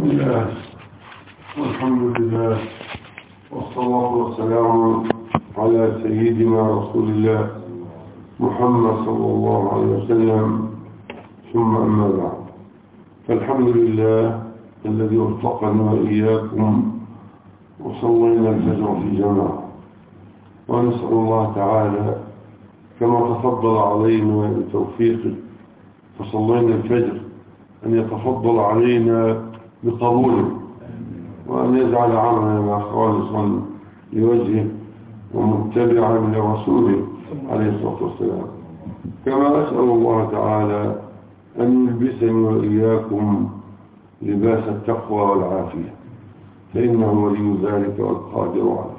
الله والحمد لله والصلاة والسلام على سيدنا رسول الله محمد صلى الله عليه وسلم، ثم أما بعد. فالحمد لله الذي وفقنا وإياكم وصلينا الفجر في جماعة، ونسأل الله تعالى كما تفضل علينا بتوفيقه فصلينا الفجر أن يتفضل علينا بقبوله، وأن يجعل عملنا خالصا لوجهه ومتبعا لرسوله عليه الصلاة والسلام. كما أسأل الله تعالى أن يلبسني وإياكم لباس التقوى والعافية، فإنه ولي ذلك والقادر عليه.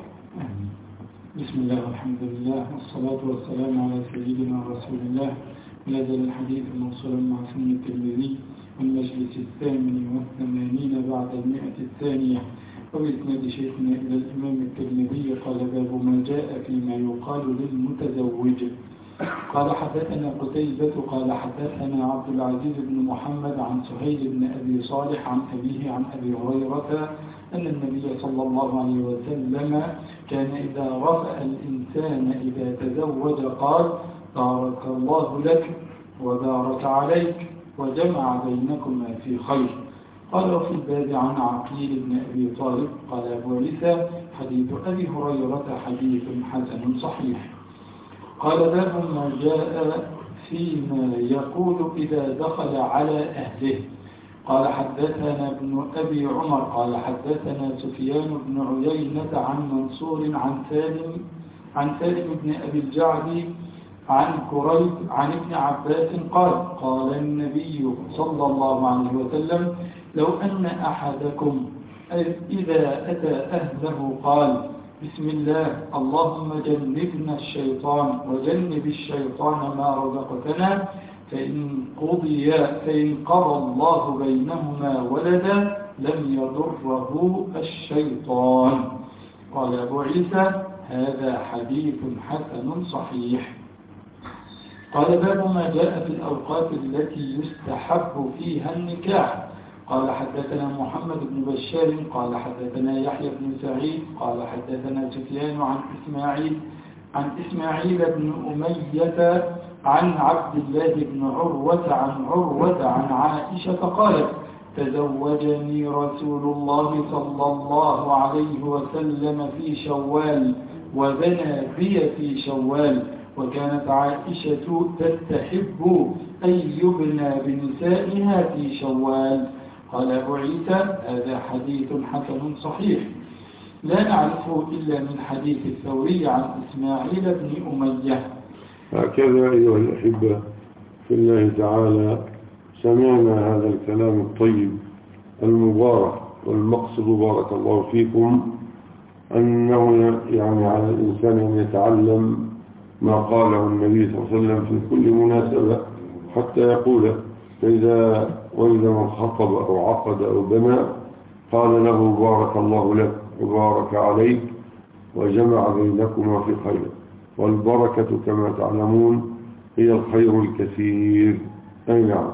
بسم الله والحمد لله والصلاة والسلام على سيدنا رسول الله. نزل الحديث موصولا مع سنة الترمذي والمجلس 88 بعد 100 وبإسناد شيخنا إلى الإمام الترمذي قال: باب ما جاء فيما يقال للمتزوج. قال: حدثنا قتيبة قال حدثنا عبد العزيز بن محمد عن سهيل بن أبي صالح عن أبيه عن أبي هريرة أن النبي صلى الله عليه وسلم كان إذا رفع الإنسان إذا تزوج قال: بارك الله لك وبارك عليك وجمع بينكما في خير. قال: وفي الباب عن عقيل بن أبي طالب قال أبو عيسى: حديث أبي هريرة حديث حسن صحيح. قال: باب ما جاء فيما يقول إذا دخل على أهله. قال: حدثنا ابن أبي عمر قال حدثنا سفيان بن عيينة عن منصور عن سالم بن أبي الجعد عن كريب عن ابن عباس قال: قال النبي صلى الله عليه وسلم: لو أن أحدكم إذا أتى أهله قال: بسم الله اللهم جنبنا الشيطان وجنب الشيطان ما رزقتنا، فإن قضى الله بينهما ولدا لم يضره الشيطان. قال أبو عيسى: هذا حديث حسن صحيح. قال: باب ما جاء في الأوقات التي يستحب فيها النكاح. قال: حدثنا محمد بن بشار قال حدثنا يحيى بن سعيد قال حدثنا سفيان عن إسماعيل بن أمية عن عبد الله بن عروة عن عائشة قالت: تزوجني رسول الله صلى الله عليه وسلم في شوال وبنى بي في شوال، وكانت عائشة تستحب أن يبنى بنسائها في شوال. قال أبو عيسى: هذا حديث حسن صحيح، لا نعرفه إلا من حديث الثوري عن إسماعيل بن أمية. هكذا أيها الأحبة في الله تعالى سمعنا هذا الكلام الطيب المبارك، والمقصد بارك الله فيكم أنه يعني على الإنسان أن يتعلم ما قاله النبي صلى الله عليه وسلم في كل مناسبة حتى يقوله. فإذا من خطب أو عقد أو بنى قال له: بارك الله لك وبارك عليك وجمع بينكما في خير. والبركة كما تعلمون هي الخير الكثير. أي نعم.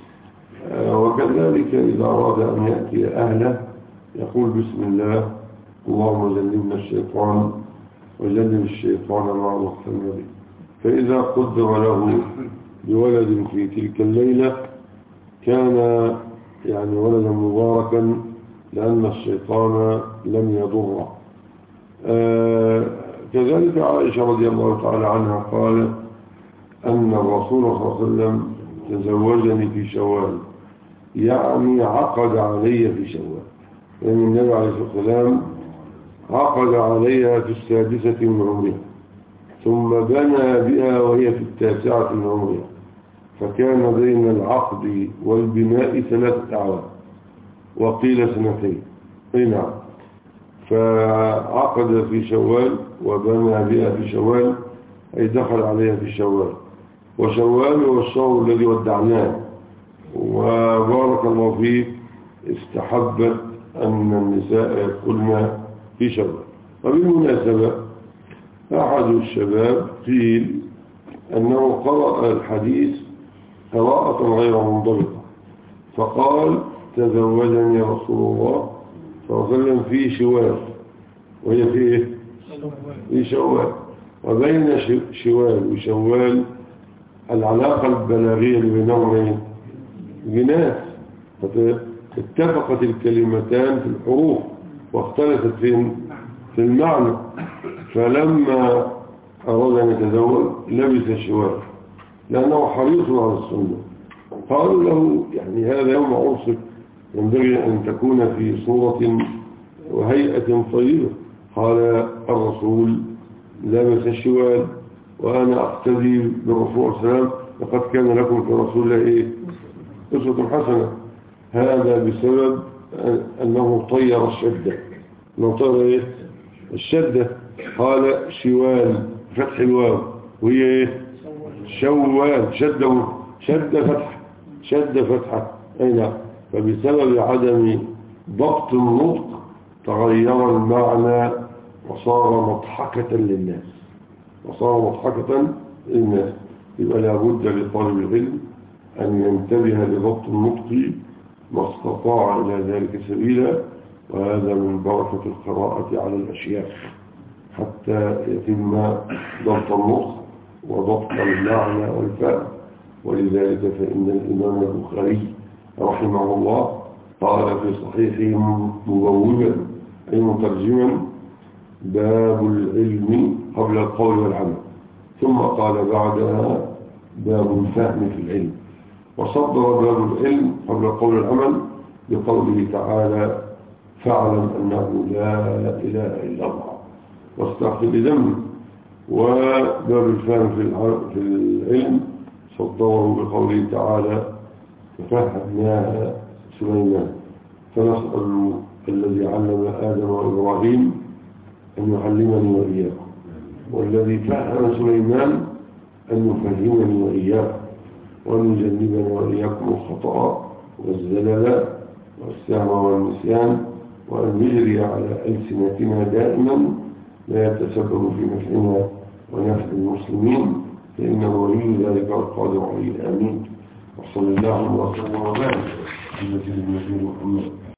وكذلك إذا أراد أن يأتي أهله يقول: بسم الله اللهم جنبنا الشيطان وجنب الشيطان ما رزقتنا به. فإذا قدر له بولد في تلك الليلة كان يعني ولدا مباركا، لأن الشيطان لم يضره. كذلك عائشة رضي الله تعالى عنها قالت أن الرسول صلى الله عليه وسلم تزوجني في شوال، يعني عقد علي في شوال، لأن النبي عليه الصلاة والسلام عقد عليها في 6 من عمرها، ثم بنى بها وهي في 9 من عمرها، فكان بين العقد والبناء 3 أعوام، وقيل 2. أي نعم. فعقد في شوال وبنى بها في شوال، أي دخل عليها في شوال. وشوال هو الشهر الذي ودعناه. وبارك الله فيه استحبت أن النساء يدخلن في شوال. وبالمناسبة أحد الشباب قيل أنه قرأ الحديث قراءة غير منضبطة، فقال: تزوجني رسول الله صلى الله عليه وسلم في شوال، وهي في إيه؟ في شوال. وبين شوال وشوال العلاقة البلاغية اللي بينهم جناس، اتفقت الكلمتان في الحروف واختلفت في المعنى. فلما أراد أن يتزوج لبس الشوال لأنه حريص على السنة. قالوا له يعني هذا يوم عرسك ينبغي أن تكون في صورة وهيئة طيبة. قال الرسول لبس الشوال وأنا أقتدي بالرسول صلى الله عليه وسلم، لقد كان لكم في رسول الله إيه؟ أسوة حسنة. هذا بسبب أنه طير الشدة. أنه طير إيه؟ الشدة. قال شوال فتح الواو وهي إيه؟ شوال شد فتحة أين؟ فبسبب عدم ضبط النطق تغير المعنى وصار مضحكة للناس. يبقى لابد لطالب العلم أن ينتبه لضبط النطق ما استطاع إلى ذلك سبيلا، وهذا من بركة القراءة على الأشياء حتى يتم ضبط النطق وضبط المعنى والفهم. ولذلك فإن الإمام البخاري رحمه الله قال في صحيحه مبوبا أي مترجما: باب العلم قبل القول والعمل، ثم قال بعدها باب الفهم في العلم، وصدر باب العلم قبل القول والعمل بقوله تعالى: فاعلم أنه لا إله إلا الله واستغفر لذنبك. وباب الفهم في العلم صدره بقوله تعالى: ففهمناها سليمان. فنسأل الذي علم آدم وإبراهيم أن يعلمني وإياكم، والذي فهم سليمان أن يفهمني وإياكم، وأن يجنبنا وإياكم الخطأ والزلل والسهو والنسيان، وأن يجري على ألسنتنا دائما لا يتسبب في نفعنا ونفع المسلمين، فإنه ولي ذلك والقادر عليه. آمين. وصلى الله وسلم وبارك على سيدنا محمد.